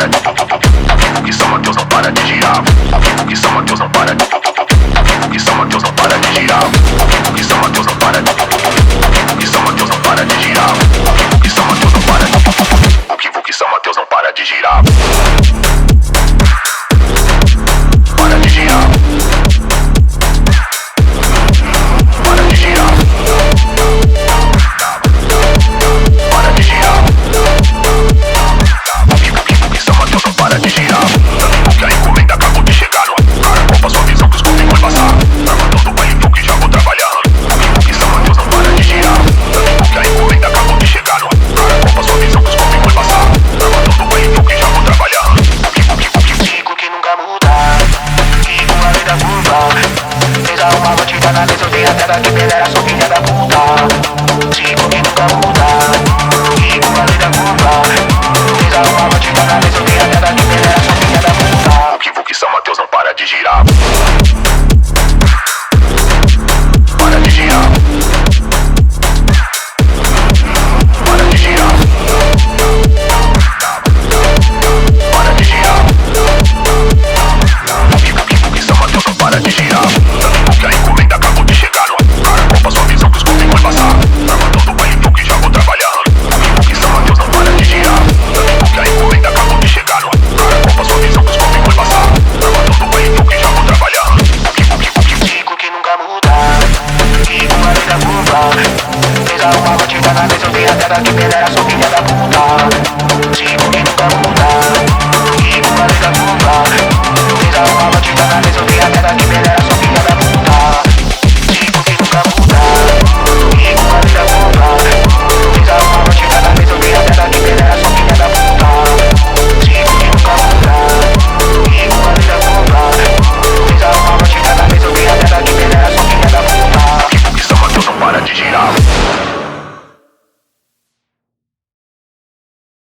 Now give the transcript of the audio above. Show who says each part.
Speaker 1: para de o que São Mateus não para de girar. O que São Mateus não para de o que São Mateus não para de girar. O que São Mateus não para de o que São Mateus não para de girar. O que São Mateus não para de o que São Mateus não para de girar. Para de girar. Para de girar. Para de girar. O que São Mateus não para de girar. Que a encomenda acabou de chegar no cara, qual a sua visão que os copos vão passar? Tá mandando o baile que já vou trabalhar. O que São Mateus não para de girar. Que a encomenda acabou de chegar no cara, qual a sua visão que os copos vão passar? Tá mandando o baile que já vou trabalhar.
Speaker 2: Ciclo que nunca muda, e com a lei da curva. Fez uma batida na mesa, eu dei a tela que pedera, sou filha da puta. Ciclo que nunca muda, e com a lei da curva. Fez uma batida na mesa, eu dei a tela que pedera, sou filha da puta.
Speaker 1: O que São Mateus não para de girar. Para de girar. Para de girar. Para de girar. O que São Mateus não para de girar. Que a encomenda acabou de chegar no cara, qual a sua visão que os copos vão passar? Tá mandando o baile que já vou trabalhar. O que São Mateus não para de girar. Que a encomenda acabou de chegar no cara, qual a sua visão que os copos vão passar? Tá mandando o baile que já vou trabalhar.
Speaker 2: Ciclo que nunca muda, e com a lei da curva. Fez uma batida na mesa, eu dei a tela que pedera, sou filha da puta. Ciclo que nunca muda, e com a lei da curva. Fez uma batida na mesa, eu dei a tela que pedera, sou filha da puta. Ciclo que nunca muda, e com a lei da curva. Fez uma batida na mesa, eu dei a tela que pedera, sou filha da puta. Ciclo que nunca muda, e com a lei da curva. Fez uma batida na mesa, eu dei a tela que pedera, sou filha da puta.
Speaker 1: O que São Mateus não para de girar.